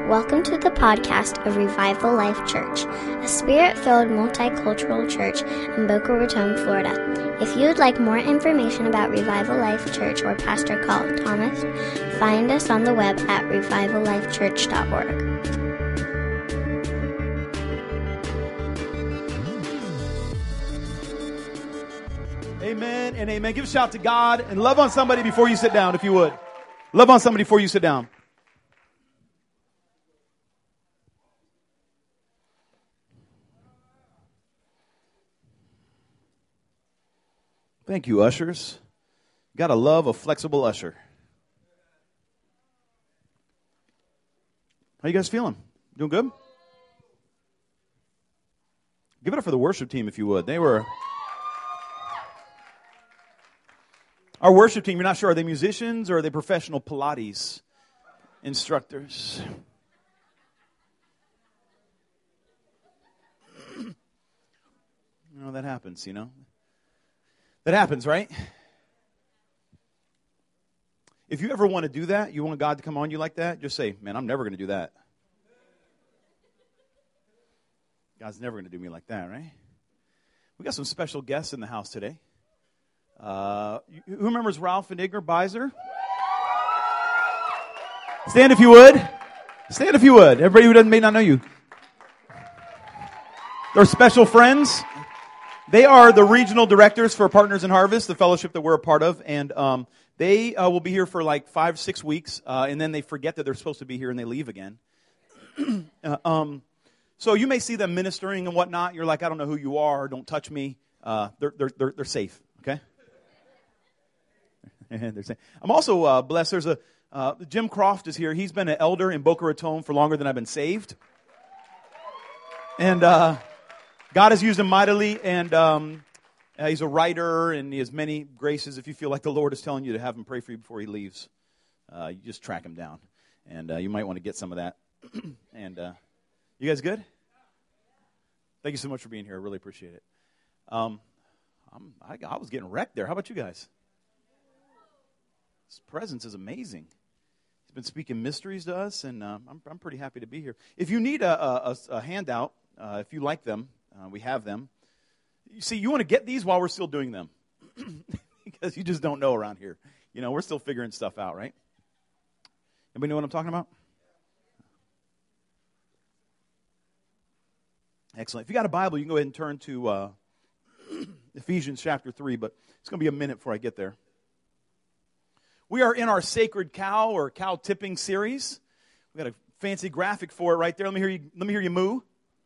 Welcome to the podcast of Revival Life Church, a spirit-filled multicultural church in Boca Raton, Florida. If you would like more information about Revival Life Church or Pastor Carl Thomas, find us on the web at revivallifechurch.org. Amen and amen. Give a shout to God and love on somebody before you sit down, if you would. Love on somebody before you sit down. Thank you, ushers. Gotta love a flexible usher. How you guys feeling? Doing good? Give it up for the worship team, if you would. Our worship team, you're not sure, are they musicians or are they professional Pilates instructors? That happens, That happens, right? If you ever want to do that, you want God to come on you like that, just say, man, I'm never going to do that. God's never going to do me like that, right? We got some special guests in the house today. Who remembers Ralph and Igor Beiser? Stand if you would. Stand if you would. Everybody who may not know you. They're special friends. They are the regional directors for Partners in Harvest, the fellowship that we're a part of, and they will be here for like 5-6 weeks, and then they forget that they're supposed to be here and they leave again. So you may see them ministering and whatnot. You're like, I don't know who you are. Don't touch me. They're safe. Okay. They're safe. I'm also blessed. There's Jim Croft is here. He's been an elder in Boca Raton for longer than I've been saved, and God has used him mightily, and he's a writer, and he has many graces. If you feel like the Lord is telling you to have him pray for you before he leaves, you just track him down, and you might want to get some of that. And you guys good? Thank you so much for being here. I really appreciate it. I was getting wrecked there. How about you guys? His presence is amazing. He's been speaking mysteries to us, and I'm pretty happy to be here. If you need a handout, if you like them, we have them. You see, you want to get these while we're still doing them. Because you just don't know around here. We're still figuring stuff out, right? Anybody know what I'm talking about? Excellent. If you got a Bible, you can go ahead and turn to Ephesians chapter 3, but it's going to be a minute before I get there. We are in our Sacred Cow or Cow Tipping series. We got a fancy graphic for it right there. Let me hear you moo.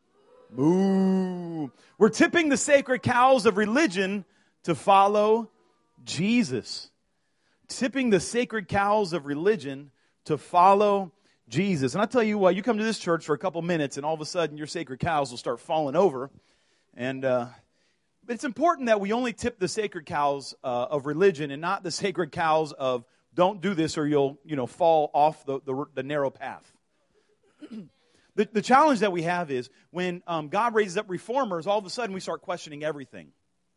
Moo. We're tipping the sacred cows of religion to follow Jesus. Tipping the sacred cows of religion to follow Jesus. And I tell you what, you come to this church for a couple minutes and all of a sudden your sacred cows will start falling over. And but it's important that we only tip the sacred cows of religion and not the sacred cows of don't do this or you'll fall off the narrow path. The challenge that we have is when God raises up reformers, all of a sudden we start questioning everything.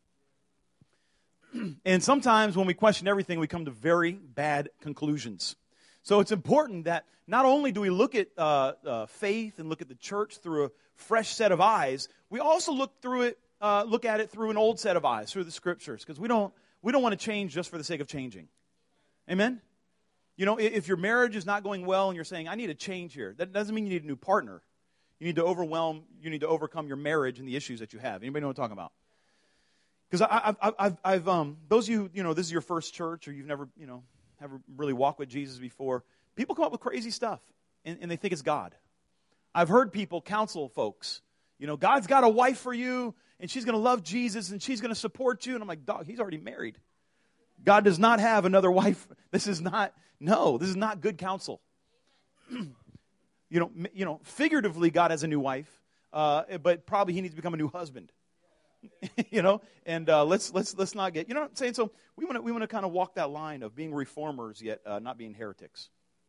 And sometimes when we question everything, we come to very bad conclusions. So it's important that not only do we look at faith and look at the church through a fresh set of eyes, we also look at it through an old set of eyes, through the Scriptures, because we don't want to change just for the sake of changing. Amen? If your marriage is not going well and you're saying, I need a change here, that doesn't mean you need a new partner. You need to overcome your marriage and the issues that you have. Anybody know what I'm talking about? Because I've those of you, this is your first church or you've never really walked with Jesus before, people come up with crazy stuff and they think it's God. I've heard people counsel folks, God's got a wife for you and she's going to love Jesus and she's going to support you. And I'm like, dog, he's already married. God does not have another wife. This is not good counsel. Figuratively, God has a new wife, but probably he needs to become a new husband. And let's not get, what I'm saying? So we want to kind of walk that line of being reformers yet not being heretics.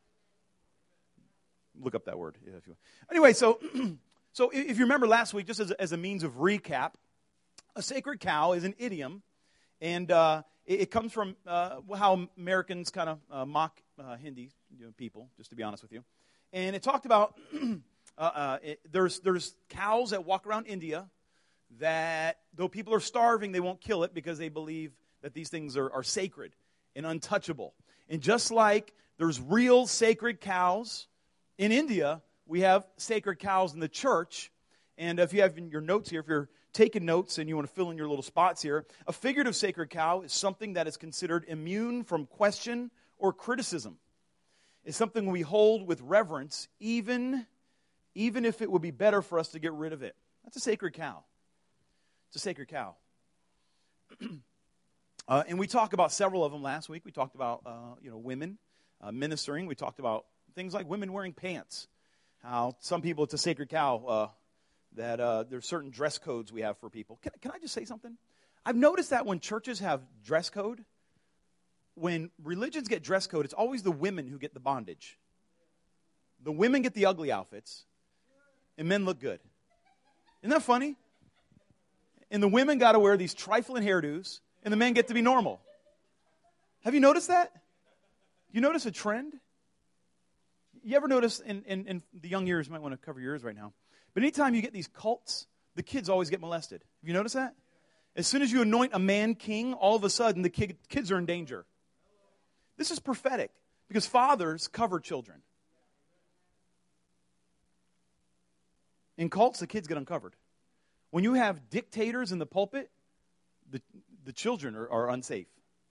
Look up that word. Yeah, if you want. Anyway, so if you remember last week, just as a means of recap, a sacred cow is an idiom, and it comes from how Americans kind of mock Hindi, people, just to be honest with you. And it talked about there's cows that walk around India that, though people are starving, they won't kill it because they believe that these things are sacred and untouchable. And just like there's real sacred cows in India, we have sacred cows in the church. And if you have in your notes here, if you're taking notes and you want to fill in your little spots here, a figurative sacred cow is something that is considered immune from question or criticism. It's something we hold with reverence, even if it would be better for us to get rid of it. That's a sacred cow. It's a sacred cow. And we talked about several of them last week. We talked about women ministering. We talked about things like women wearing pants. How some people, it's a sacred cow, that there's certain dress codes we have for people. Can I just say something? I've noticed that when churches have dress code, when religions get dress code, it's always the women who get the bondage. The women get the ugly outfits, and men look good. Isn't that funny? And the women got to wear these trifling hairdos, and the men get to be normal. Have you noticed that? You notice a trend? You ever notice, in the young years, you might want to cover your ears right now, but anytime you get these cults, the kids always get molested. Have you noticed that? As soon as you anoint a man king, all of a sudden the kids are in danger. This is prophetic because fathers cover children. In cults, the kids get uncovered. When you have dictators in the pulpit, the children are unsafe.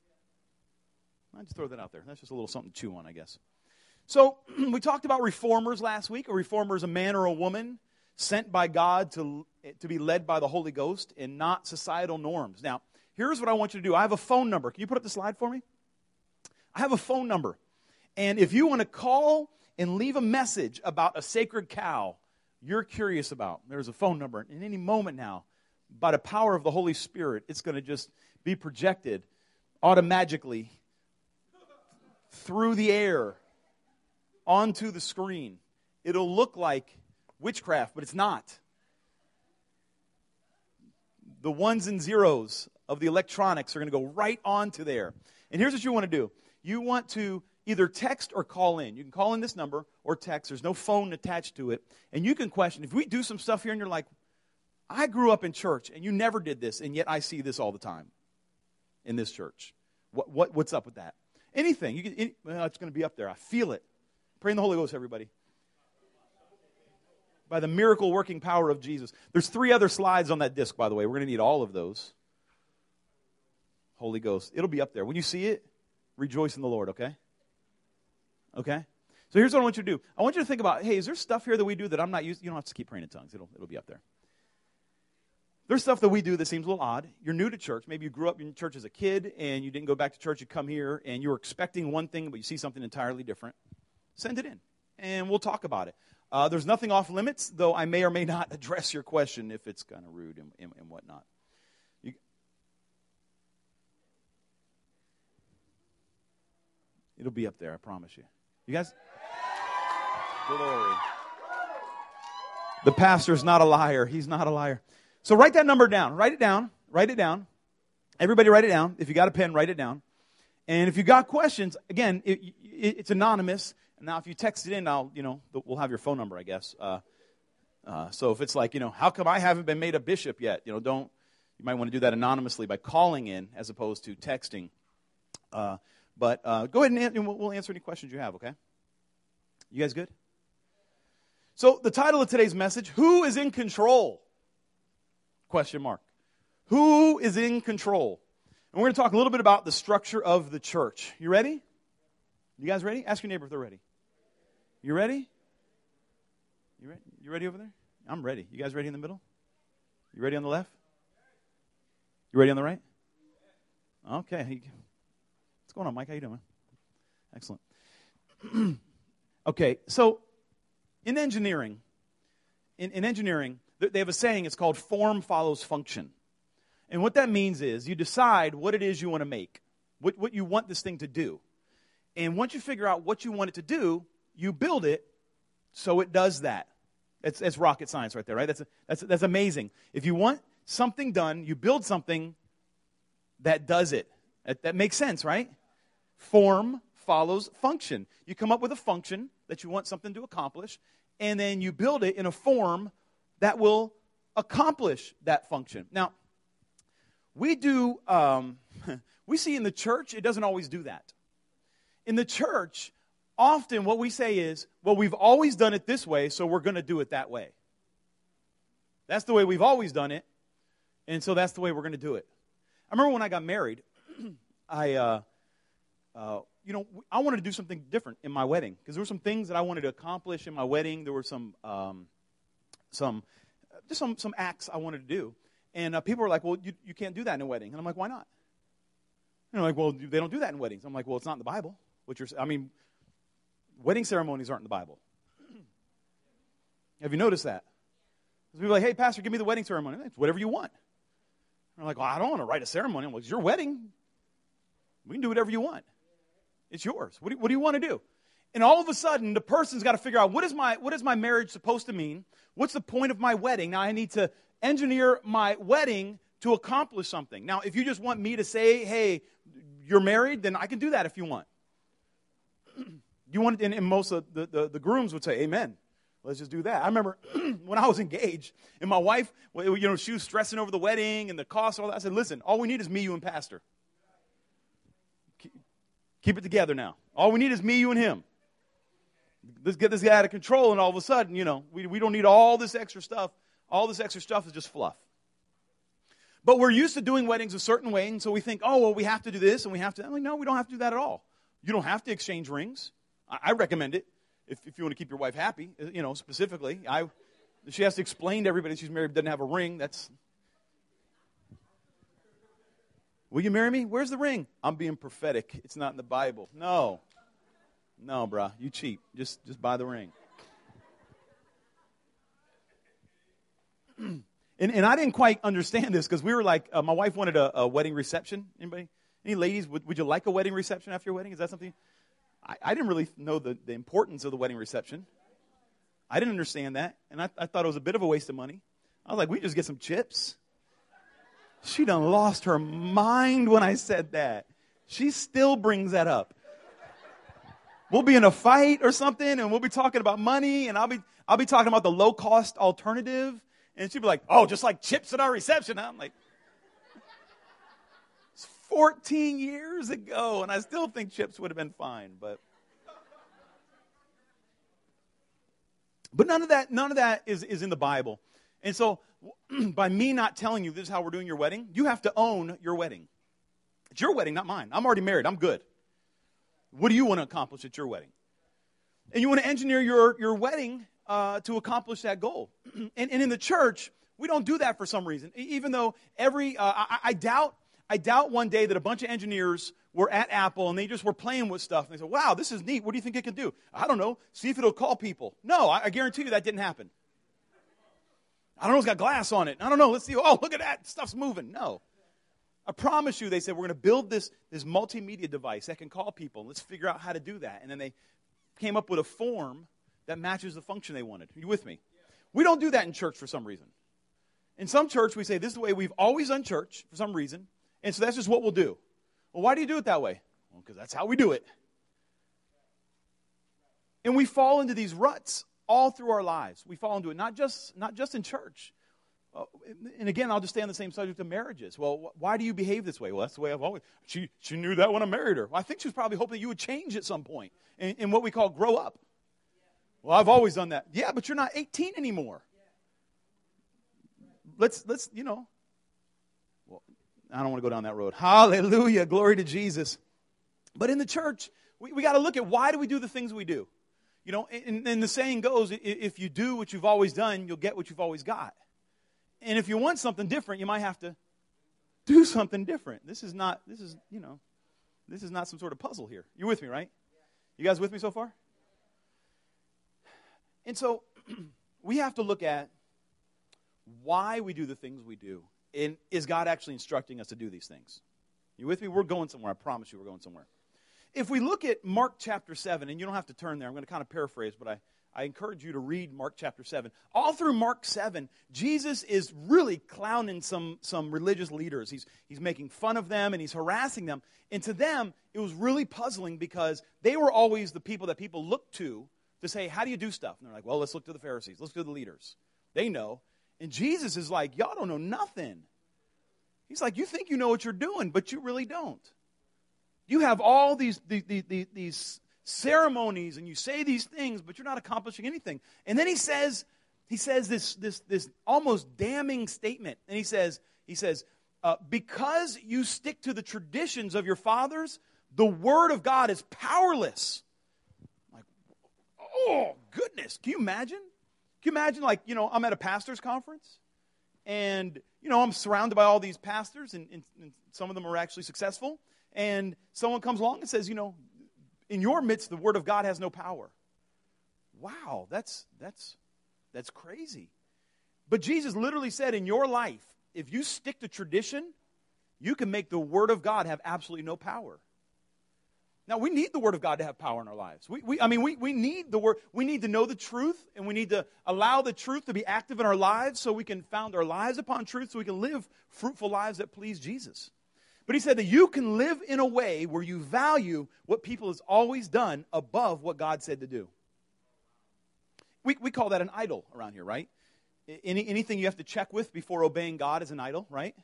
I just throw that out there. That's just a little something to chew on, I guess. So we talked about reformers last week. A reformer is a man or a woman sent by God to be led by the Holy Ghost and not societal norms. Now, here's what I want you to do. I have a phone number. Can you put up the slide for me? I have a phone number. And if you want to call and leave a message about a sacred cow you're curious about, there's a phone number. In any moment now, by the power of the Holy Spirit, it's going to just be projected automatically through the air onto the screen. It'll look like witchcraft, but it's not. The ones and zeros of the electronics are going to go right onto there. And here's what you want to do. You want to either text or call in. You can call in this number or text. There's no phone attached to it. And you can question, if we do some stuff here and you're like, I grew up in church and you never did this, and yet I see this all the time in this church. What's up with that? Anything. It's going to be up there. I feel it. Pray in the Holy Ghost, everybody. By the miracle working power of Jesus. There's 3 other slides on that disc, by the way. We're going to need all of those. Holy Ghost. It'll be up there. When you see it, rejoice in the Lord, okay? Okay? So here's what I want you to do. I want you to think about, hey, is there stuff here that we do that I'm not using? You don't have to keep praying in tongues. It'll be up there. There's stuff that we do that seems a little odd. You're new to church. Maybe you grew up in church as a kid and you didn't go back to church. You come here and you were expecting one thing, but you see something entirely different. Send it in, and we'll talk about it. There's nothing off limits, though I may or may not address your question if it's kind of rude and whatnot. It'll be up there, I promise you. You guys? Glory. The pastor's not a liar. He's not a liar. So write that number down. Write it down. Write it down. Everybody write it down. If you got a pen, write it down. And if you got questions, again, it's anonymous. Now, if you text it in, we'll have your phone number, I guess. So if it's like, how come I haven't been made a bishop yet? You might want to do that anonymously by calling in as opposed to texting. But go ahead and we'll answer any questions you have, okay? You guys good? So the title of today's message, Who is in Control? Question mark. Who is in control? And we're going to talk a little bit about the structure of the church. You ready? You guys ready? Ask your neighbor if they're ready. You ready? You ready over there? I'm ready. You guys ready in the middle? You ready on the left? You ready on the right? Okay. What's going on, Mike? How you doing? Excellent. Okay, so in engineering, they have a saying, it's called form follows function. And what that means is you decide what it is you want to make, what you want this thing to do. And once you figure out what you want it to do, you build it so it does that. That's rocket science right there, right? That's amazing. If you want something done, you build something that does it. That makes sense, right? Form follows function. You come up with a function that you want something to accomplish, and then you build it in a form that will accomplish that function. Now, we see in the church, it doesn't always do that. In the church, often what we say is, well, we've always done it this way, so we're going to do it that way. That's the way we've always done it, and so that's the way we're going to do it. I remember when I got married, I wanted to do something different in my wedding because there were some things that I wanted to accomplish in my wedding. There were some acts I wanted to do, and people were like, "Well, you can't do that in a wedding." And I'm like, "Why not?" And they're like, "Well, they don't do that in weddings." I'm like, "Well, it's not in the Bible." Wedding ceremonies aren't in the Bible. Have you noticed that? People are like, "Hey, pastor, give me the wedding ceremony." It's whatever you want. And I'm like, "Well, I don't want to write a ceremony." I'm like, "It's your wedding. We can do whatever you want. It's yours. What do you want to do?" And all of a sudden, the person's got to figure out, what is my marriage supposed to mean? What's the point of my wedding? Now, I need to engineer my wedding to accomplish something. Now, if you just want me to say, "Hey, you're married," then I can do that if you want. You want, and most of the grooms would say, "Amen. Let's just do that." I remember when I was engaged, and my wife, she was stressing over the wedding and the cost and all that. I said, "Listen, all we need is me, you, and pastor. Keep it together now. All we need is me, you, and him. Let's get this guy out of control." And all of a sudden, we don't need all this extra stuff. All this extra stuff is just fluff. But we're used to doing weddings a certain way, and so we think, "Oh, well, we have to do this, and we have to." I'm like, "No, we don't have to do that at all. You don't have to exchange rings." I recommend it if you want to keep your wife happy, specifically. She has to explain to everybody she's married, doesn't have a ring. That's, "Will you marry me? Where's the ring?" "I'm being prophetic. It's not in the Bible." No, brah, you cheap. Just buy the ring. And I didn't quite understand this because we were like, my wife wanted a wedding reception. Anybody? Any ladies, would you like a wedding reception after your wedding? Is that something? I didn't really know the importance of the wedding reception. I didn't understand that, and I thought it was a bit of a waste of money. I was like, we just get some chips. She done lost her mind when I said that. She still brings that up. We'll be in a fight or something, and we'll be talking about money, and I'll be talking about the low-cost alternative, and she'll be like, "Oh, just like chips at our reception." I'm like, it's 14 years ago, and I still think chips would have been fine, but none of that is in the Bible. And so by me not telling you this is how we're doing your wedding, you have to own your wedding. It's your wedding, not mine. I'm already married. I'm good. What do you want to accomplish at your wedding? And you want to engineer your wedding to accomplish that goal. And in the church, we don't do that for some reason. Even though I doubt one day that a bunch of engineers were at Apple and they just were playing with stuff. And they said, "Wow, this is neat. What do you think it can do?" "I don't know. See if it'll call people." No, I guarantee you that didn't happen. "I don't know. It's got glass on it. I don't know. Let's see. Oh, look at that. Stuff's moving." No. I promise you, they said, "We're going to build this multimedia device that can call people. Let's figure out how to do that." And then they came up with a form that matches the function they wanted. Are you with me? We don't do that in church for some reason. In some church, we say, this is the way we've always done church for some reason. And so that's just what we'll do. Well, why do you do it that way? Well, because that's how we do it. And we fall into these ruts all through our lives. We fall into it, not just in church. And again, I'll just stay on the same subject of marriages. Well, why do you behave this way? Well, that's the way I've always. She knew that when I married her. Well, I think she was probably hoping that you would change at some point in what we call grow up. Well, I've always done that. Yeah, but you're not 18 anymore. Let's well, I don't want to go down that road. Hallelujah, glory to Jesus. But in the church, we got to look at why do we do the things we do. And the saying goes, if you do what you've always done, you'll get what you've always got. And if you want something different, you might have to do something different. This is not some sort of puzzle here. You're with me, right? You guys with me so far? And so we have to look at why we do the things we do. And is God actually instructing us to do these things? You with me? We're going somewhere. I promise you we're going somewhere. If we look at Mark chapter 7, and you don't have to turn there. I'm going to kind of paraphrase, but I encourage you to read Mark chapter 7. All through Mark 7, Jesus is really clowning some religious leaders. He's making fun of them, and he's harassing them. And to them, it was really puzzling because they were always the people that people looked to say, how do you do stuff? And they're like, well, let's look to the Pharisees. Let's look to the leaders. They know. And Jesus is like, y'all don't know nothing. He's like, you think you know what you're doing, but you really don't. You have all these ceremonies and you say these things, but you're not accomplishing anything. And then he says this almost damning statement. And he says, because you stick to the traditions of your fathers, the word of God is powerless. Like, oh, goodness. Can you imagine? Can you imagine, like, I'm at a pastor's conference, and, I'm surrounded by all these pastors, and some of them are actually successful, and someone comes along and says, in your midst, the word of God has no power. Wow, that's crazy. But Jesus literally said, in your life, if you stick to tradition, you can make the word of God have absolutely no power. Now, we need the word of God to have power in our lives. We need the word. We need to know the truth, and we need to allow the truth to be active in our lives so we can found our lives upon truth, so we can live fruitful lives that please Jesus. But he said that you can live in a way where you value what people has always done above what God said to do. We call that an idol around here, right? Anything you have to check with before obeying God is an idol, right?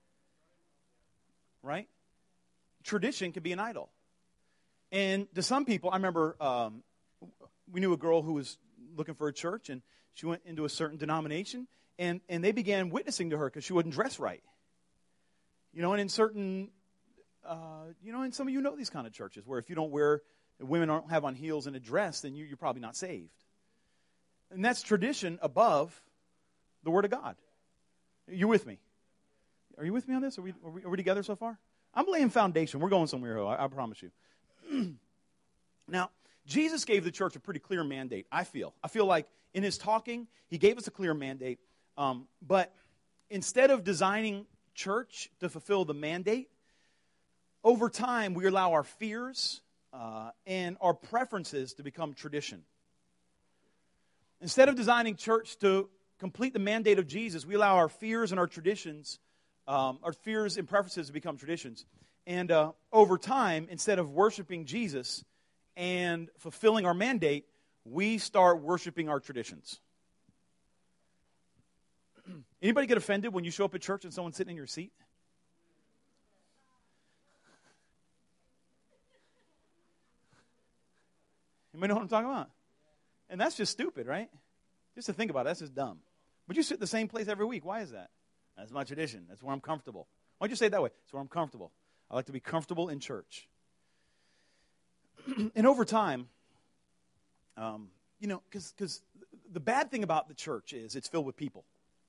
Right? Tradition can be an idol. And to some people, I remember we knew a girl who was looking for a church, and she went into a certain denomination, and they began witnessing to her because she wouldn't dress right. And in certain, and some of you know these kind of churches where if you don't women don't have on heels and a dress, then you're probably not saved. And that's tradition above the Word of God. You with me? Are you with me on this? Are we together so far? I'm laying foundation. We're going somewhere, I promise you. Now, Jesus gave the church a pretty clear mandate, I feel. I feel like in his talking, he gave us a clear mandate. But instead of designing church to fulfill the mandate, over time we allow our fears and our preferences to become tradition. Instead of designing church to complete the mandate of Jesus, we allow our fears and our traditions, our fears and preferences to become traditions. And over time, instead of worshiping Jesus and fulfilling our mandate, we start worshiping our traditions. Anybody get offended when you show up at church and someone's sitting in your seat? Anybody know what I'm talking about? And that's just stupid, right? Just to think about it, that's just dumb. But you sit in the same place every week. Why is that? That's my tradition. That's where I'm comfortable. Why don't you say it that way? That's where I'm comfortable. I like to be comfortable in church. And over time, because the bad thing about the church is it's filled with people.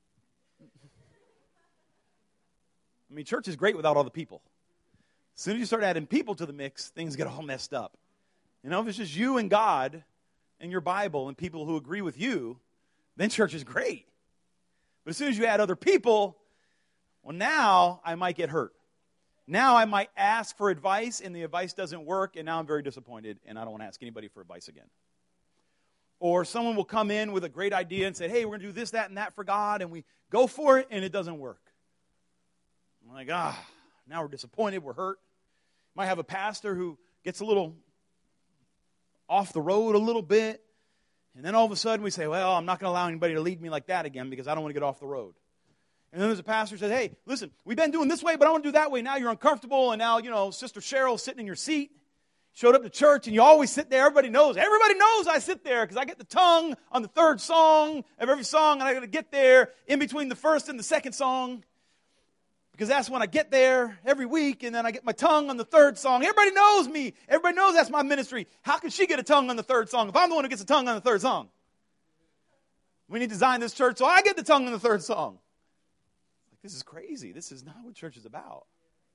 I mean, church is great without all the people. As soon as you start adding people to the mix, things get all messed up. If it's just you and God and your Bible and people who agree with you, then church is great. But as soon as you add other people, well, now I might get hurt. Now I might ask for advice, and the advice doesn't work, and now I'm very disappointed, and I don't want to ask anybody for advice again. Or someone will come in with a great idea and say, hey, we're going to do this, that, and that for God, and we go for it, and it doesn't work. I'm like, now we're disappointed, we're hurt. Might have a pastor who gets a little off the road a little bit, and then all of a sudden we say, well, I'm not going to allow anybody to lead me like that again because I don't want to get off the road. And then there's a pastor who says, hey, listen, we've been doing this way, but I want to do that way. Now you're uncomfortable, and now, Sister Cheryl's sitting in your seat. Showed up to church, and you always sit there. Everybody knows I sit there because I get the tongue on the third song of every song, and I got to get there in between the first and the second song because that's when I get there every week, and then I get my tongue on the third song. Everybody knows me. Everybody knows that's my ministry. How can she get a tongue on the third song if I'm the one who gets a tongue on the third song? We need to design this church so I get the tongue on the third song. This is crazy. This is not what church is about.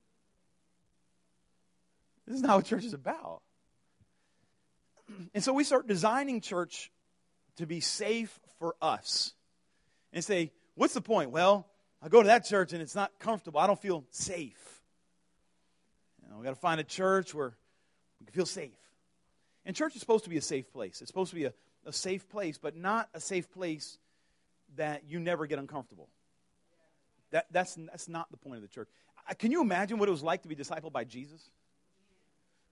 This is not what church is about. And so we start designing church to be safe for us. And say, what's the point? Well, I go to that church and it's not comfortable. I don't feel safe. We got to find a church where we can feel safe. And church is supposed to be a safe place. It's supposed to be a safe place, but not a safe place that you never get uncomfortable. That's not the point of the church. Can you imagine what it was like to be discipled by Jesus?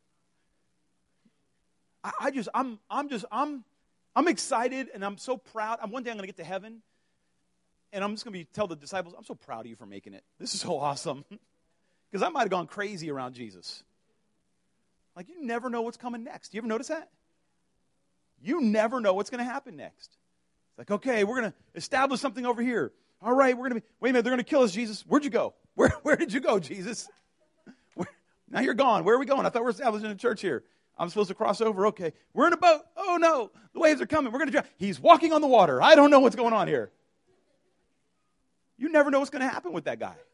I'm excited and I'm so proud. One day I'm going to get to heaven and I'm just going to tell the disciples, I'm so proud of you for making it. This is so awesome. Because I might have gone crazy around Jesus. Like, you never know what's coming next. You ever notice that? You never know what's going to happen next. It's like, okay, we're going to establish something over here. All right, wait a minute, they're going to kill us, Jesus. Where'd you go? Where did you go, Jesus? Now you're gone. Where are we going? I thought we were establishing a church here. I'm supposed to cross over. Okay, we're in a boat. Oh, no, the waves are coming. We're going to drown. He's walking on the water. I don't know what's going on here. You never know what's going to happen with that guy.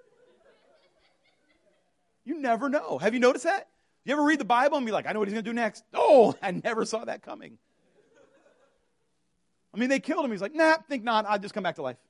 You never know. Have you noticed that? You ever read the Bible and be like, I know what he's going to do next? Oh, I never saw that coming. I mean, they killed him. He's like, nah, think not. I'll just come back to life.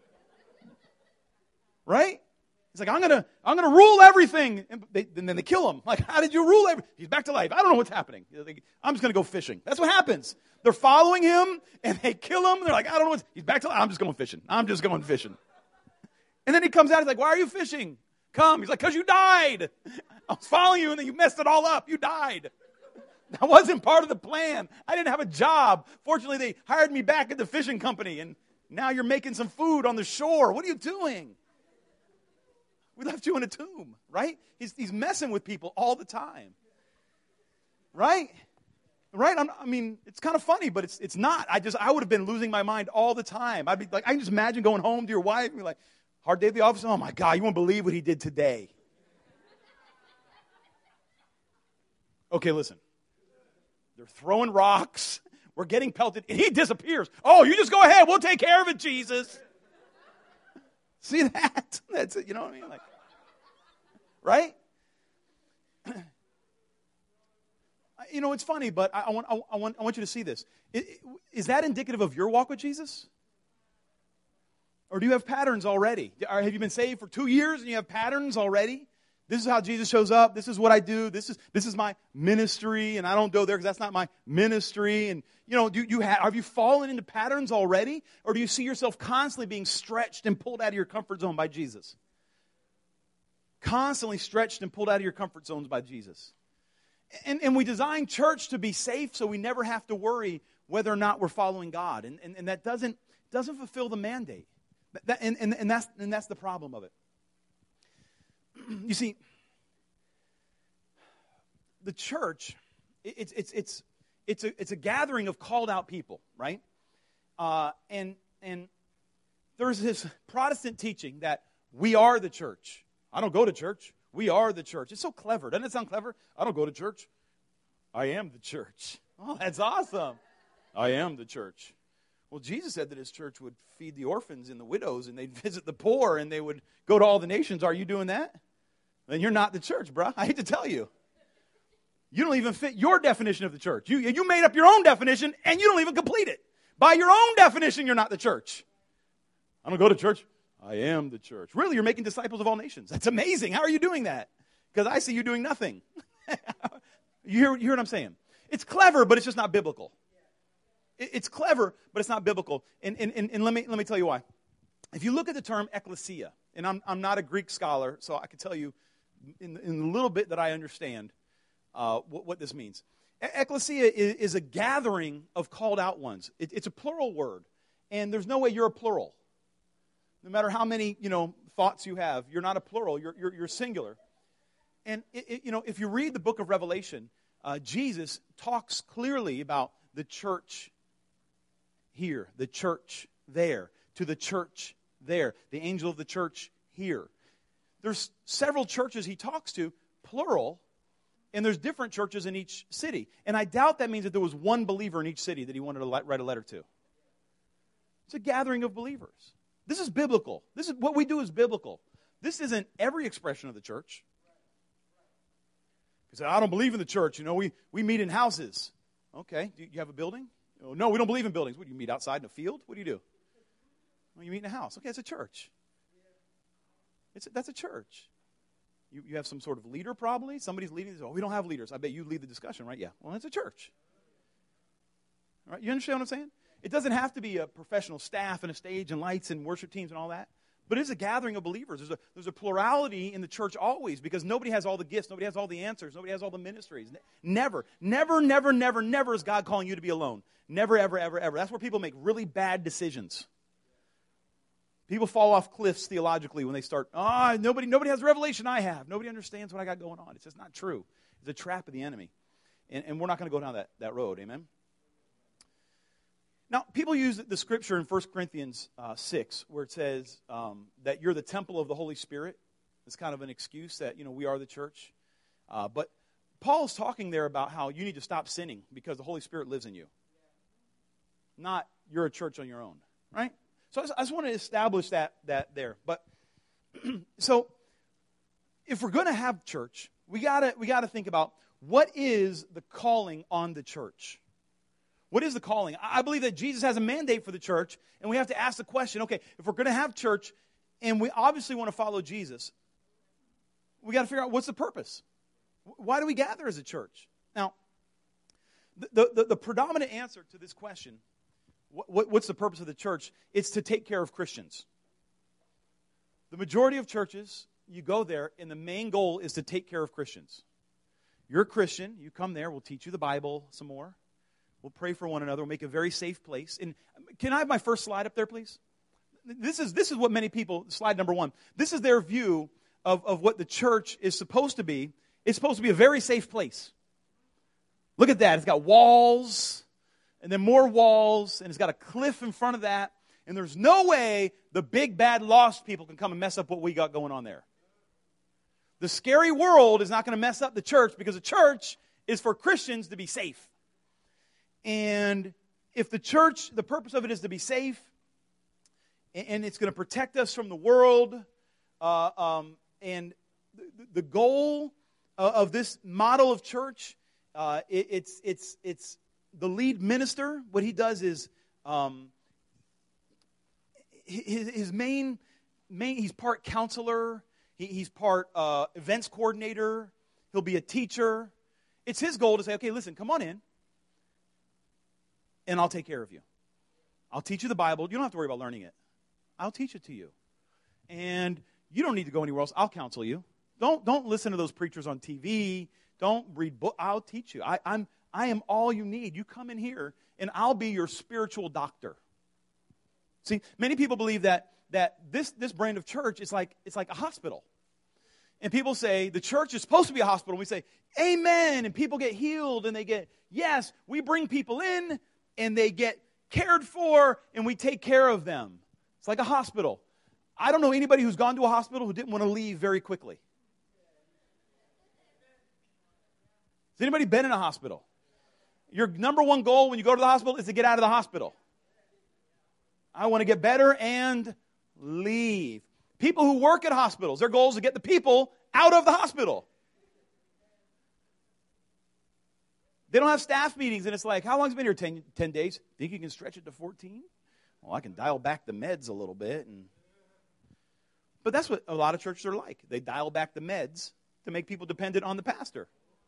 Right? He's like, I'm gonna rule everything. And then they kill him. Like, how did you rule everything? He's back to life. I don't know what's happening. I'm just going to go fishing. That's what happens. They're following him, and they kill him. They're like, I don't know he's back to life. I'm just going fishing. And then he comes out. He's like, why are you fishing? Come. He's like, because you died. I was following you, and then you messed it all up. You died. That wasn't part of the plan. I didn't have a job. Fortunately, they hired me back at the fishing company, and now you're making some food on the shore. What are you doing? We left you in a tomb, right? He's messing with people all the time, right? Right? I mean, it's kind of funny, but it's not. I would have been losing my mind all the time. I'd be like, I can just imagine going home to your wife and be like, hard day at the office. Oh my God, you won't believe what he did today. Okay, listen. They're throwing rocks. We're getting pelted. And he disappears. Oh, you just go ahead. We'll take care of it, Jesus. See that? That's it. You know what I mean? Like, right? You know, it's funny, but I want you to see this. Is that indicative of your walk with Jesus? Or do you have patterns already? Have you been saved for 2 years and you have patterns already? This is how Jesus shows up. This is what I do. This is my ministry, and I don't go there because that's not my ministry. And you know, have you fallen into patterns already, or do you see yourself constantly being stretched and pulled out of your comfort zone by Jesus? Constantly stretched and pulled out of your comfort zones by Jesus. And we design church to be safe, so we never have to worry whether or not we're following God, and that doesn't fulfill the mandate. And that's the problem of it. You see, the church, it's a gathering of called out people, right? And there's this Protestant teaching that we are the church. I don't go to church. We are the church. It's so clever. Doesn't it sound clever? I don't go to church. I am the church. Oh, that's awesome. I am the church. Well, Jesus said that his church would feed the orphans and the widows, and they'd visit the poor, and they would go to all the nations. Are you doing that? Then you're not the church, bro. I hate to tell you. You don't even fit your definition of the church. You made up your own definition, and you don't even complete it. By your own definition, you're not the church. I don't go to church. I am the church. Really, you're making disciples of all nations. That's amazing. How are you doing that? Because I see you doing nothing. You hear what I'm saying? It's clever, but it's just not biblical. It's clever, but it's not biblical. And let me tell you why. If you look at the term ecclesia, and I'm not a Greek scholar, so I can tell you in the little bit that I understand what this means. Ecclesia is a gathering of called out ones. It's a plural word, and there's no way you're a plural. No matter how many thoughts you have, you're not a plural. You're singular. And if you read the book of Revelation, Jesus talks clearly about the church here, the church there, to the church there, the angel of the church here. There's several churches he talks to, plural, and there's different churches in each city. And I doubt that means that there was one believer in each city that he wanted to write a letter to. It's a gathering of believers. This is biblical. This is what we do is biblical. This isn't every expression of the church. You say, I don't believe in the church. We meet in houses. Okay, do you have a building? Oh, no, we don't believe in buildings. What, do you meet outside in a field? What do you do? Well, you meet in a house. Okay, it's a church. That's a church. You have some sort of leader probably. Somebody's leading. Oh, we don't have leaders. I bet you lead the discussion, right? Yeah. Well, it's a church. All right, you understand what I'm saying? It doesn't have to be a professional staff and a stage and lights and worship teams and all that. But it is a gathering of believers. There's a plurality in the church always, because nobody has all the gifts. Nobody has all the answers. Nobody has all the ministries. Never, never, never, never, never is God calling you to be alone. Never, ever, ever, ever. That's where people make really bad decisions. People fall off cliffs theologically when they start, nobody has the revelation I have. Nobody understands what I got going on. It's just not true. It's a trap of the enemy. And we're not going to go down that road. Amen? Now, people use the scripture in 1 Corinthians 6 where it says that you're the temple of the Holy Spirit. It's kind of an excuse that, we are the church. But Paul's talking there about how you need to stop sinning because the Holy Spirit lives in you. Not you're a church on your own, right? So I just want to establish that there. But so if we're going to have church, we gotta think about what is the calling on the church. What is the calling? I believe that Jesus has a mandate for the church, and we have to ask the question, okay, if we're going to have church, and we obviously want to follow Jesus, we got to figure out what's the purpose. Why do we gather as a church? Now, the predominant answer to this question, what's the purpose of the church? It's to take care of Christians. The majority of churches, you go there, and the main goal is to take care of Christians. You're a Christian, you come there, we'll teach you the Bible some more. We'll pray for one another. We'll make a very safe place. And can I have my first slide up there, please? This is what many people, slide number 1. This is their view of what the church is supposed to be. It's supposed to be a very safe place. Look at that. It's got walls, and then more walls, and it's got a cliff in front of that. And there's no way the big, bad, lost people can come and mess up what we got going on there. The scary world is not going to mess up the church because the church is for Christians to be safe. And if the church, the purpose of it is to be safe, and it's going to protect us from the world, and the goal of this model of church, it's the lead minister. What he does is his main he's part counselor, he's part events coordinator, he'll be a teacher. It's his goal to say, okay, listen, come on in. And I'll take care of you. I'll teach you the Bible. You don't have to worry about learning it. I'll teach it to you. And you don't need to go anywhere else. I'll counsel you. Don't listen to those preachers on TV. Don't read books. I'll teach you. I am all you need. You come in here, and I'll be your spiritual doctor. See, many people believe that this brand of church is like a hospital. And people say the church is supposed to be a hospital. We say, amen, and people get healed, and they get, yes, we bring people in, and they get cared for, and we take care of them. It's like a hospital. I don't know anybody who's gone to a hospital who didn't want to leave very quickly. Has anybody been in a hospital? Your number one goal when you go to the hospital is to get out of the hospital. I want to get better and leave. People who work at hospitals, their goal is to get the people out of the hospital. They don't have staff meetings, and it's like, how long has it been here? 10 days? Think you can stretch it to 14? Well, I can dial back the meds a little bit. But that's what a lot of churches are like. They dial back the meds to make people dependent on the pastor.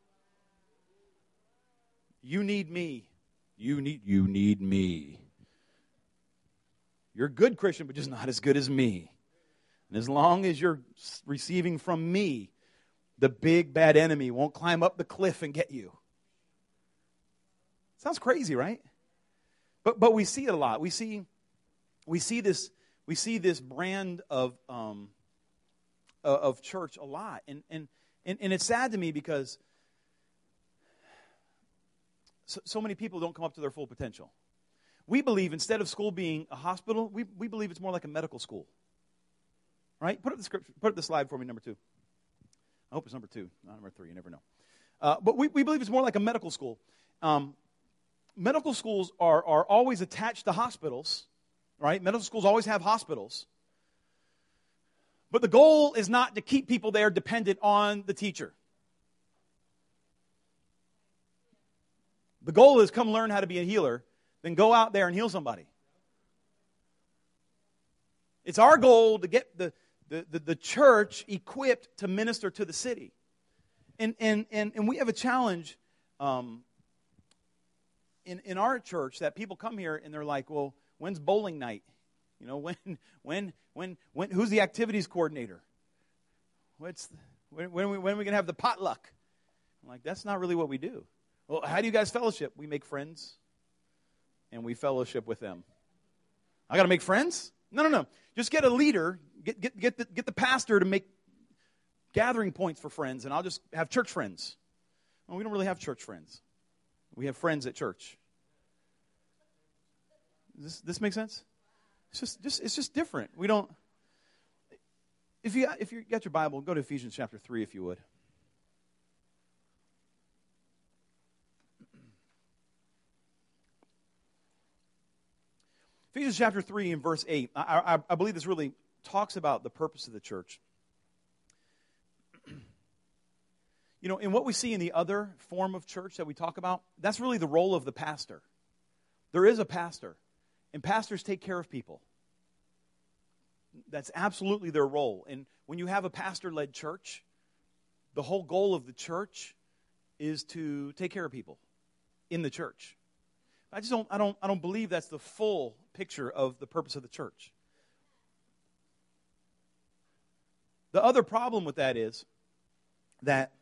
You need me. You need me. You're a good Christian, but just not as good as me. And as long as you're receiving from me, the big bad enemy won't climb up the cliff and get you. Sounds crazy, right? But we see it a lot. We see this brand of church a lot, and it's sad to me because so many people don't come up to their full potential. We believe instead of school being a hospital, we believe it's more like a medical school. Right? Put up the slide for me, number 2. I hope it's number 2, not number 3. You never know. But we believe it's more like a medical school. Medical schools are always attached to hospitals, right? Medical schools always have hospitals. But the goal is not to keep people there dependent on the teacher. The goal is come learn how to be a healer, then go out there and heal somebody. It's our goal to get the church equipped to minister to the city. And we have a challenge in our church that people come here and they're like, well, when's bowling night? You know, who's the activities coordinator? When are we going to have the potluck? I'm like, that's not really what we do. Well, how do you guys fellowship? We make friends, and we fellowship with them. I got to make friends? No. Just get a leader, get the pastor to make gathering points for friends, and I'll just have church friends. Well, we don't really have church friends. We have friends at church. Does this make sense? It's just different. We don't. If you got your Bible, go to Ephesians chapter 3, if you would. Ephesians chapter 3 and verse 8. I believe this really talks about the purpose of the church. You know, in what we see in the other form of church that we talk about, that's really the role of the pastor. There is a pastor, and pastors take care of people. That's absolutely their role. And when you have a pastor-led church, the whole goal of the church is to take care of people in the church. I don't believe that's the full picture of the purpose of the church. The other problem with that is that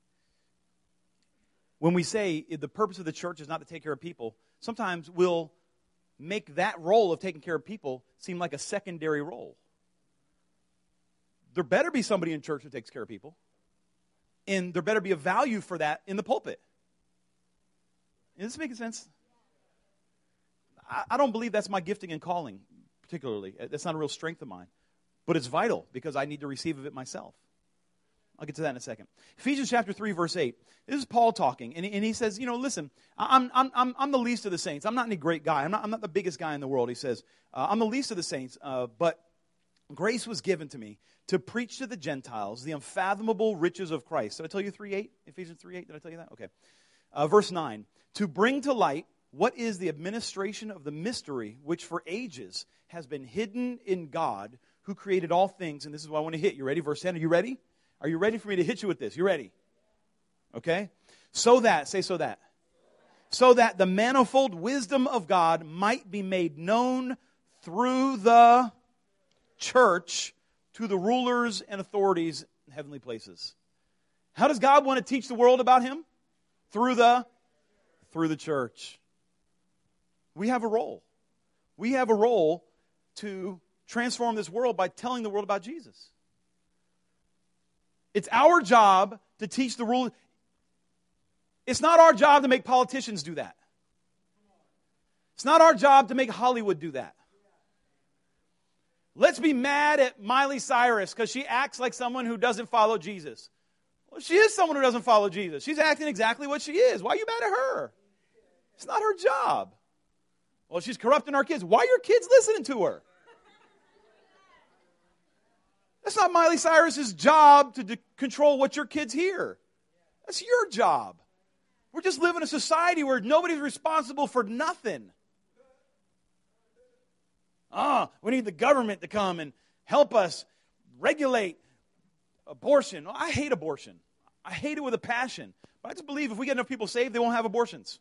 when we say the purpose of the church is not to take care of people, sometimes we'll make that role of taking care of people seem like a secondary role. There better be somebody in church who takes care of people, and there better be a value for that in the pulpit. Is this making sense? I don't believe that's my gifting and calling, particularly. That's not a real strength of mine. But it's vital because I need to receive of it myself. I'll get to that in a second. Ephesians chapter 3, verse 8. This is Paul talking, and he says, you know, listen, I'm the least of the saints. I'm not any great guy. I'm not the biggest guy in the world. He says, I'm the least of the saints, but grace was given to me to preach to the Gentiles the unfathomable riches of Christ. Did I tell you 3:8? Ephesians 3:8? Did I tell you that? Okay. Verse 9. To bring to light what is the administration of the mystery which for ages has been hidden in God who created all things. And this is what I want to hit. You ready? Verse 10. Are you ready? Are you ready for me to hit you with this? You ready? Okay. So that the manifold wisdom of God might be made known through the church to the rulers and authorities in heavenly places. How does God want to teach the world about Him? Through the church. We have a role. We have a role to transform this world by telling the world about Jesus. It's our job to teach the rule. It's not our job to make politicians do that. It's not our job to make Hollywood do that. Let's be mad at Miley Cyrus because she acts like someone who doesn't follow Jesus. Well, she is someone who doesn't follow Jesus. She's acting exactly what she is. Why are you mad at her? It's not her job. Well, she's corrupting our kids. Why are your kids listening to her? That's not Miley Cyrus's job to control what your kids hear. That's your job. We're just living in a society where nobody's responsible for nothing. We need the government to come and help us regulate abortion. Well, I hate abortion. I hate it with a passion. But I just believe if we get enough people saved, they won't have abortions.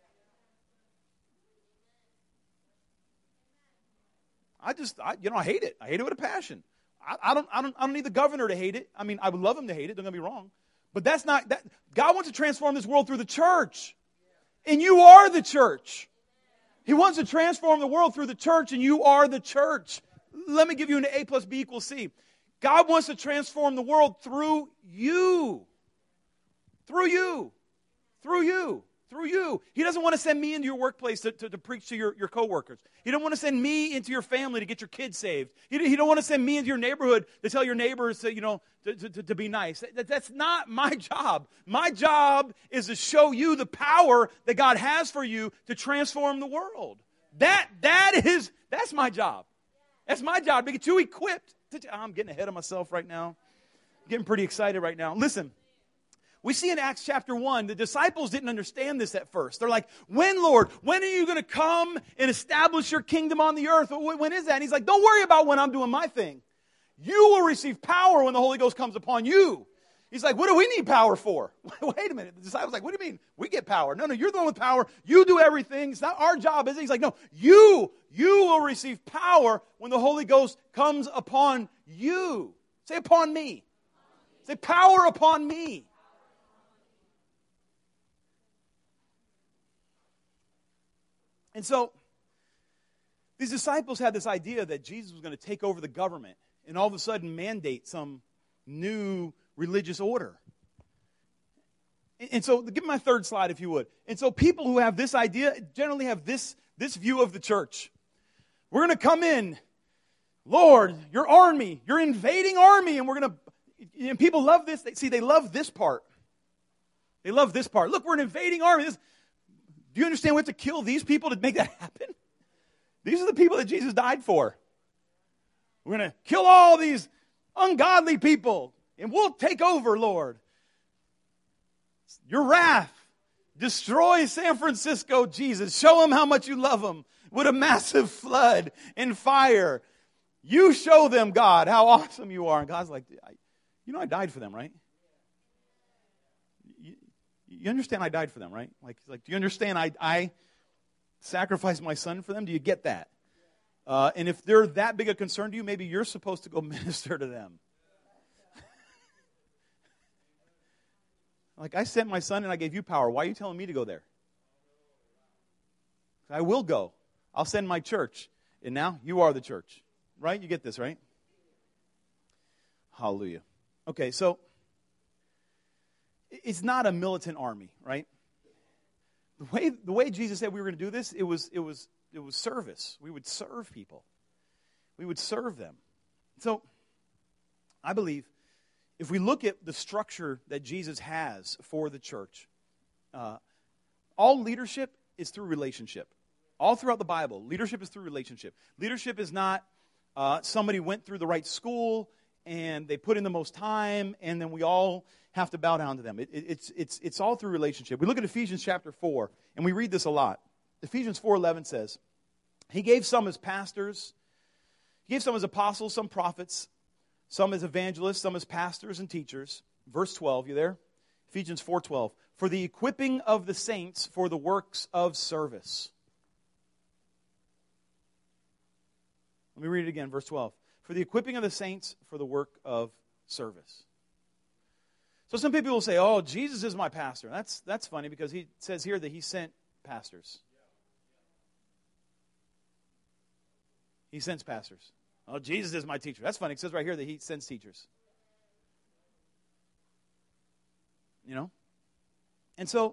I hate it. I hate it with a passion. I don't need the governor to hate it. I mean, I would love him to hate it. Don't get me wrong. But that's not that. God wants to transform this world through the church, and you are the church. He wants to transform the world through the church, and you are the church. Let me give you an A plus B equals C. God wants to transform the world through you. Through you. Through you. Through you. He doesn't want to send me into your workplace to preach to your coworkers. He don't want to send me into your family to get your kids saved. He don't want to send me into your neighborhood to tell your neighbors to be nice. That's not my job. My job is to show you the power that God has for you to transform the world. That's my job. That's my job to get you equipped. I'm getting ahead of myself right now. I'm getting pretty excited right now. Listen. We see in Acts chapter 1, the disciples didn't understand this at first. They're like, when, Lord? When are you going to come and establish your kingdom on the earth? When is that? And he's like, don't worry about when I'm doing my thing. You will receive power when the Holy Ghost comes upon you. He's like, what do we need power for? Wait a minute. The disciples like, what do you mean? We get power. No, you're the one with power. You do everything. It's not our job, is it? He's like, no, you will receive power when the Holy Ghost comes upon you. Say upon me. Say power upon me. And so, these disciples had this idea that Jesus was going to take over the government and all of a sudden mandate some new religious order. And so, give me my third slide if you would. And so people who have this idea generally have this view of the church. We're going to come in, Lord, your army, your invading army, and we're going to, and people love this. They love this part. They love this part. Look, we're an invading army. Do you understand we have to kill these people to make that happen? These are the people that Jesus died for. We're going to kill all these ungodly people, and we'll take over, Lord. Your wrath. Destroy San Francisco, Jesus. Show them how much you love them with a massive flood and fire. You show them, God, how awesome you are. And God's like, I died for them, right? You understand I died for them, right? Like, do you understand I sacrificed my son for them? Do you get that? And if they're that big a concern to you, maybe you're supposed to go minister to them. Like, I sent my son and I gave you power. Why are you telling me to go there? I will go. I'll send my church. And now you are the church. Right? You get this, right? Hallelujah. Okay, so it's not a militant army, right? The way Jesus said we were going to do this, it was service. We would serve people. We would serve them. So I believe if we look at the structure that Jesus has for the church, all leadership is through relationship. All throughout the Bible, leadership is through relationship. Leadership is not somebody went through the right school and they put in the most time and then we all have to bow down to them. It's all through relationship. We look at Ephesians chapter 4 and we read this a lot. Ephesians 4:11 says, He gave some as pastors, He gave some as apostles, some prophets, some as evangelists, some as pastors and teachers. Verse 12, you there? Ephesians 4:12. For the equipping of the saints for the works of service. Let me read it again, verse 12. For the equipping of the saints for the work of service. So some people will say, oh, Jesus is my pastor. That's funny because he says here that he sent pastors. He sends pastors. Oh, Jesus is my teacher. That's funny. It says right here that he sends teachers. You know? And so,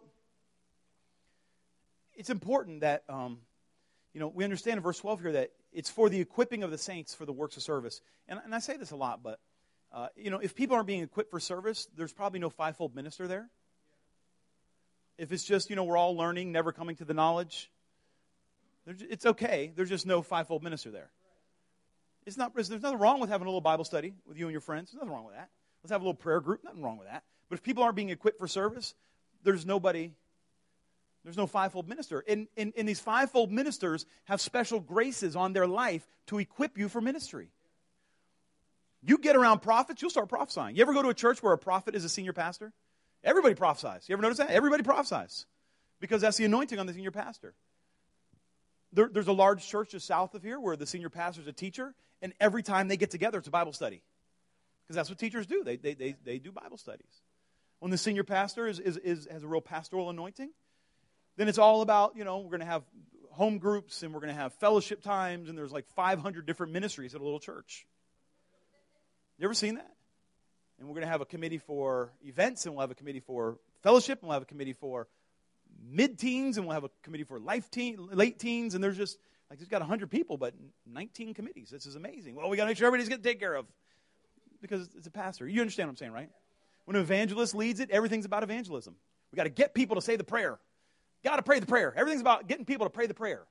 it's important that, we understand in verse 12 here that it's for the equipping of the saints for the works of service. And I say this a lot, but, if people aren't being equipped for service, there's probably no fivefold minister there. If it's just, we're all learning, never coming to the knowledge, it's okay. There's just no fivefold minister there. There's nothing wrong with having a little Bible study with you and your friends. There's nothing wrong with that. Let's have a little prayer group. Nothing wrong with that. But if people aren't being equipped for service, there's no fivefold minister. And these fivefold ministers have special graces on their life to equip you for ministry. You get around prophets, you'll start prophesying. You ever go to a church where a prophet is a senior pastor? Everybody prophesies. You ever notice that? Everybody prophesies. Because that's the anointing on the senior pastor. There's a large church just south of here where the senior pastor is a teacher, and every time they get together, it's a Bible study. Because that's what teachers do. They do Bible studies. When the senior pastor has a real pastoral anointing, then it's all about, we're going to have home groups, and we're going to have fellowship times, and there's like 500 different ministries at a little church. You ever seen that? And we're going to have a committee for events, and we'll have a committee for fellowship, and we'll have a committee for mid-teens, and we'll have a committee for late teens, and there's got 100 people, but 19 committees. This is amazing. Well, we got to make sure everybody's getting taken care of because it's a pastor. You understand what I'm saying, right? When an evangelist leads it, everything's about evangelism. We got to get people to say the prayer. Got to pray the prayer. Everything's about getting people to pray the prayer.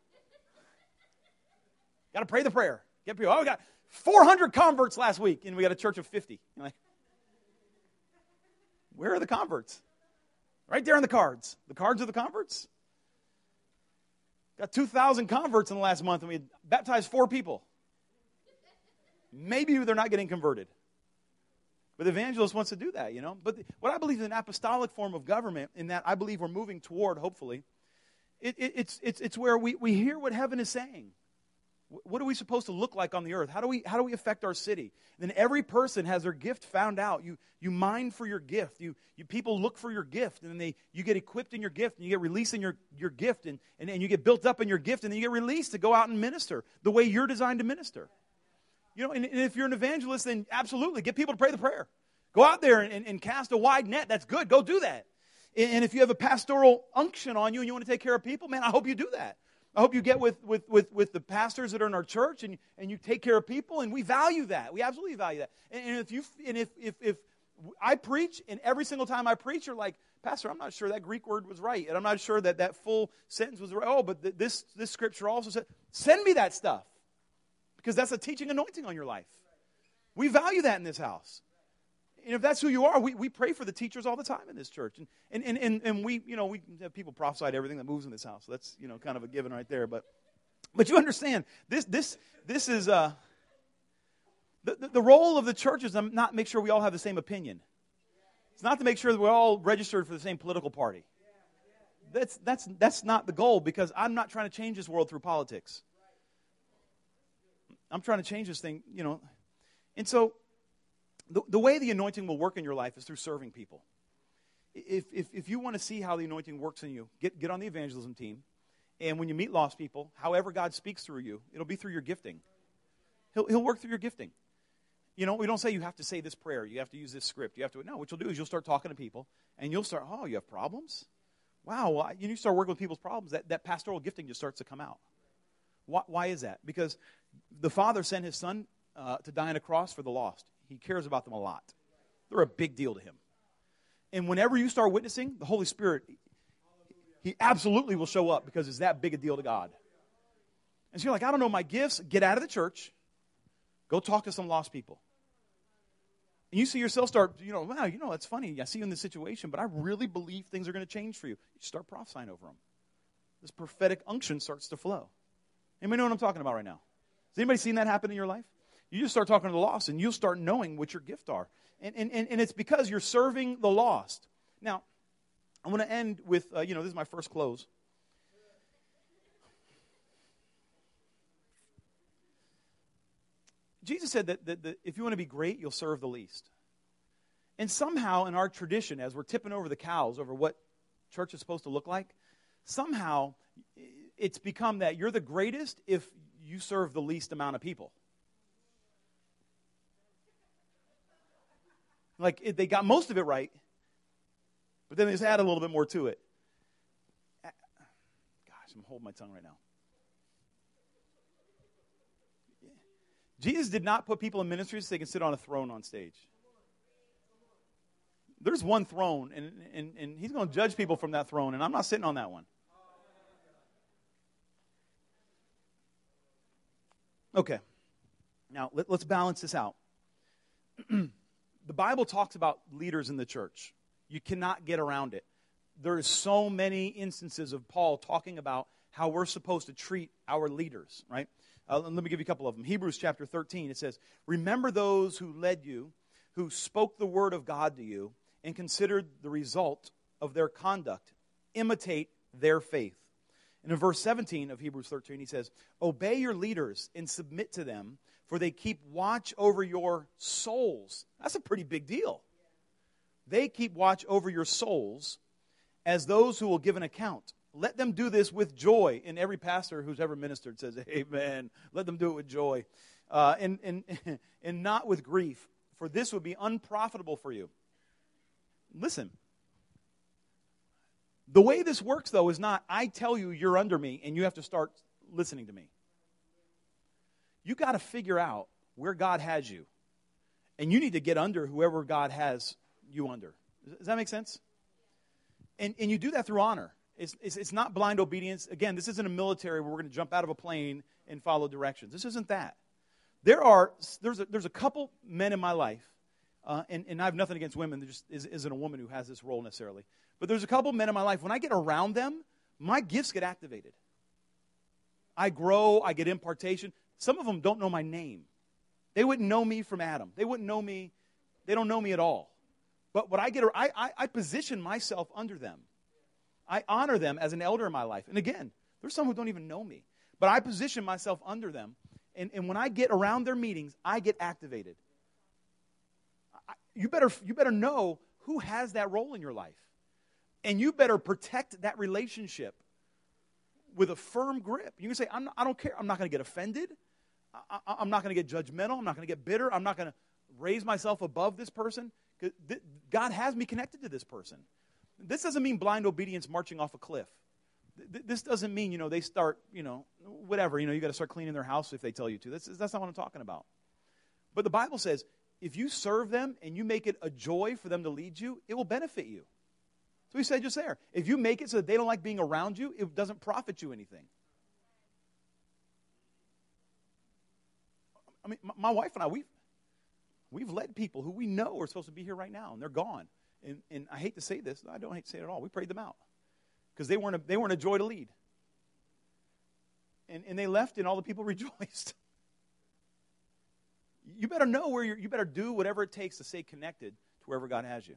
Got to pray the prayer. Get people. Oh, we got 400 converts last week, and we got a church of 50. You're like, where are the converts? Right there on the cards. The cards are the converts. Got 2,000 converts in the last month, and we baptized 4 people. Maybe they're not getting converted. But the evangelist wants to do that, you know. But what I believe is an apostolic form of government, in that I believe we're moving toward, hopefully, it's where we hear what heaven is saying. What are we supposed to look like on the earth? How do we affect our city? And then every person has their gift found out. You mine for your gift. You people look for your gift, and then you get equipped in your gift, and you get released in your gift, and you get built up in your gift, and then you get released to go out and minister the way you're designed to minister. You know, and if you're an evangelist, then absolutely get people to pray the prayer. Go out there and cast a wide net. That's good. Go do that. And if you have a pastoral unction on you and you want to take care of people, man, I hope you do that. I hope you get with the pastors that are in our church and you take care of people, and we value that. We absolutely value that. And if I preach, and every single time I preach, you're like, Pastor, I'm not sure that Greek word was right, and I'm not sure that full sentence was right. Oh, but this scripture also said, send me that stuff, because that's a teaching anointing on your life. We value that in this house. And if that's who you are, we pray for the teachers all the time in this church. And we have people prophesy to everything that moves in this house. So that's, kind of a given right there. But you understand, this is the role of the church is to not make sure we all have the same opinion. It's not to make sure that we're all registered for the same political party. That's not the goal, because I'm not trying to change this world through politics. I'm trying to change this thing, And so the way the anointing will work in your life is through serving people. If you want to see how the anointing works in you, get on the evangelism team. And when you meet lost people, however God speaks through you, it'll be through your gifting. He'll work through your gifting. We don't say you have to say this prayer, you have to use this script. No, what you'll do is you'll start talking to people, and you'll start, you have problems? Wow, well, you start working with people's problems, that pastoral gifting just starts to come out. Why is that? Because the Father sent His Son to die on a cross for the lost. He cares about them a lot. They're a big deal to Him. And whenever you start witnessing, the Holy Spirit, He absolutely will show up, because it's that big a deal to God. And so you're like, I don't know my gifts. Get out of the church. Go talk to some lost people. And you see yourself start, wow, that's funny. I see you in this situation, but I really believe things are going to change for you. You start prophesying over them. This prophetic unction starts to flow. Anybody know what I'm talking about right now? Has anybody seen that happen in your life? You just start talking to the lost, and you'll start knowing what your gifts are. And it's because you're serving the lost. Now, I'm going to end with, this is my first close. Jesus said that if you want to be great, you'll serve the least. And somehow in our tradition, as we're tipping over the cows over what church is supposed to look like, somehow it's become that you're the greatest if you serve the least amount of people. Like, they got most of it right, but then they just add a little bit more to it. Gosh, I'm holding my tongue right now. Jesus did not put people in ministries so they can sit on a throne on stage. There's one throne, and He's going to judge people from that throne, and I'm not sitting on that one. Okay. Now, let's balance this out. The Bible talks about leaders in the church. You cannot get around it. There are so many instances of Paul talking about how we're supposed to treat our leaders, right? Let me give you a couple of them. Hebrews chapter 13, it says, remember those who led you, who spoke the word of God to you, and considered the result of their conduct. Imitate their faith. And in verse 17 of Hebrews 13, he says, obey your leaders and submit to them, for they keep watch over your souls. That's a pretty big deal. They keep watch over your souls as those who will give an account. Let them do this with joy. And every pastor who's ever ministered says, amen. Let them do it with joy. And not with grief, for this would be unprofitable for you. Listen. The way this works, though, is not, I tell you you're under me, and you have to start listening to me. You got to figure out where God has you. And you need to get under whoever God has you under. Does that make sense? And you do that through honor. It's not blind obedience. Again, this isn't a military where we're going to jump out of a plane and follow directions. This isn't that. There's a couple men in my life, and I have nothing against women. There just isn't a woman who has this role necessarily. But there's a couple men in my life. When I get around them, my gifts get activated. I grow. I get impartation. Some of them don't know my name. They wouldn't know me from Adam. They wouldn't know me They don't know me at all. But what I position myself under them. I honor them as an elder in my life. And again, there's some who don't even know me. But I position myself under them. And when I get around their meetings, I get activated. You better know who has that role in your life. And you better protect that relationship with a firm grip. You can say, I don't care. I'm not going to get offended. I'm not going to get judgmental. I'm not going to get bitter. I'm not going to raise myself above this person. God has me connected to this person. This doesn't mean blind obedience marching off a cliff. This doesn't mean, they start, whatever, you got to start cleaning their house if they tell you to. That's not what I'm talking about. But the Bible says, if you serve them and you make it a joy for them to lead you, it will benefit you. So he said just there, if you make it so that they don't like being around you, it doesn't profit you anything. I mean, my wife and I, we've led people who we know are supposed to be here right now, and they're gone. And I hate to say this. I don't hate to say it at all. We prayed them out because they weren't a joy to lead. And they left, and all the people rejoiced. You better know where you better do whatever it takes to stay connected to wherever God has you.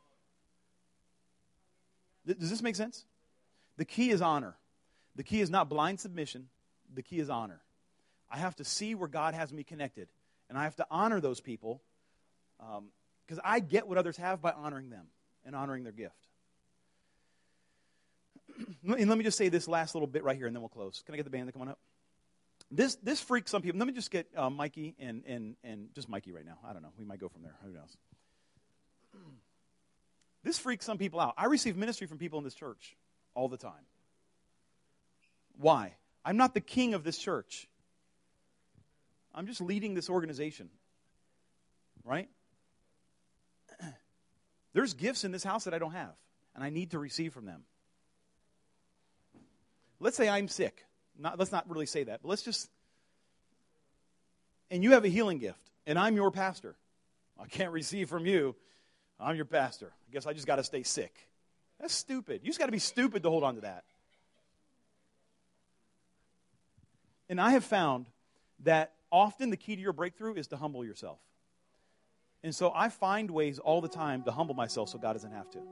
Does this make sense? The key is honor. The key is not blind submission. The key is honor. I have to see where God has me connected, and I have to honor those people because I get what others have by honoring them and honoring their gift. And let me just say this last little bit right here, and then we'll close. Can I get the band to come on up? This freaks some people. Let me just get Mikey and just Mikey right now. I don't know. We might go from there. Who knows? This freaks some people out. I receive ministry from people in this church all the time. Why? I'm not the king of this church. I'm just leading this organization. Right? There's gifts in this house that I don't have, and I need to receive from them. Let's say I'm sick. Let's not really say that, but let's just... And you have a healing gift, and I'm your pastor. I can't receive from you. I'm your pastor. I guess I just got to stay sick. That's stupid. You just got to be stupid to hold on to that. And I have found that often the key to your breakthrough is to humble yourself. And so I find ways all the time to humble myself so God doesn't have to.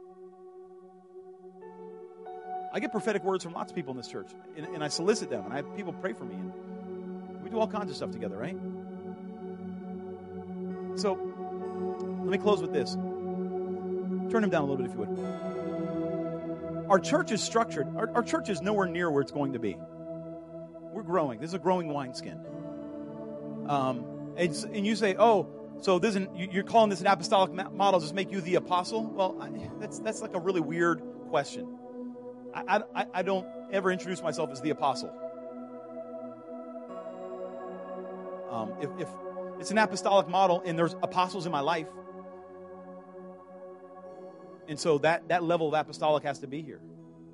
I get prophetic words from lots of people in this church, and I solicit them, and I have people pray for me, and we do all kinds of stuff together, right? So, let me close with this. Turn him down a little bit if you would. Our church is structured. Our church is nowhere near where it's going to be. We're growing. This is a growing wineskin. And you say, so this isn't, you're calling this an apostolic model. Does this make you the apostle? Well, that's like a really weird question. I don't ever introduce myself as the apostle. If it's an apostolic model and there's apostles in my life, and so that level of apostolic has to be here.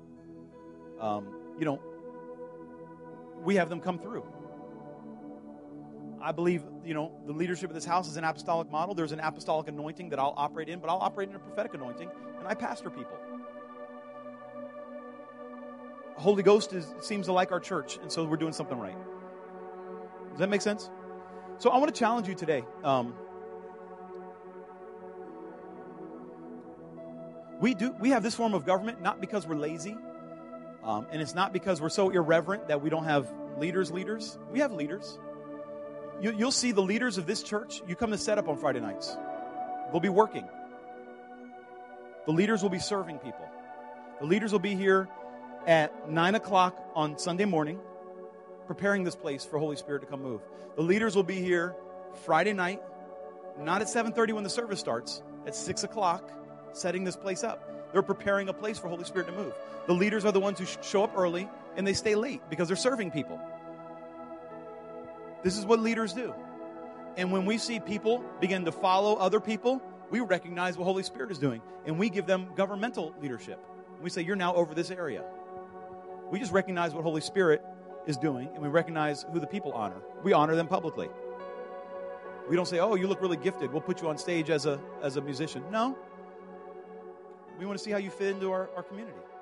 We have them come through. I believe, the leadership of this house is an apostolic model. There's an apostolic anointing that I'll operate in, but I'll operate in a prophetic anointing, and I pastor people. Holy Ghost seems to like our church, and so we're doing something right. Does that make sense? So I want to challenge you today. We have this form of government not because we're lazy, and it's not because we're so irreverent that we don't have leaders. We have leaders. You'll see the leaders of this church. You come to set up on Friday nights. They'll be working. The leaders will be serving people. The leaders will be here at 9 o'clock on Sunday morning, preparing this place for Holy Spirit to come move. The leaders will be here Friday night, not at 7:30 when the service starts, at 6 o'clock, setting this place up. They're preparing a place for Holy Spirit to move. The leaders are the ones who show up early, and they stay late because they're serving people. This is what leaders do. And when we see people begin to follow other people, we recognize what Holy Spirit is doing, and we give them governmental leadership. We say, you're now over this area. We just recognize what Holy Spirit is doing, and we recognize who the people honor. We honor them publicly. We don't say, oh, you look really gifted. We'll put you on stage as a musician. No. We want to see how you fit into our community.